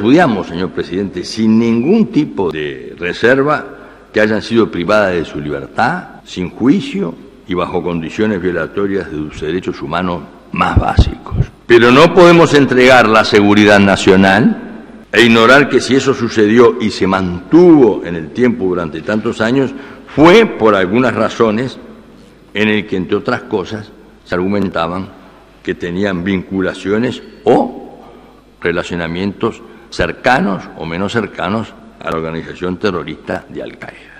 repudiamos, señor presidente, sin ningún tipo de reserva que hayan sido privadas de su libertad, sin juicio y bajo condiciones violatorias de sus derechos humanos más básicos. Pero no podemos entregar la seguridad nacional e ignorar que si eso sucedió y se mantuvo en el tiempo durante tantos años, fue por algunas razones en el que, entre otras cosas, se argumentaban que tenían vinculaciones o relacionamientos cercanos o menos cercanos a la organización terrorista de Al-Qaeda.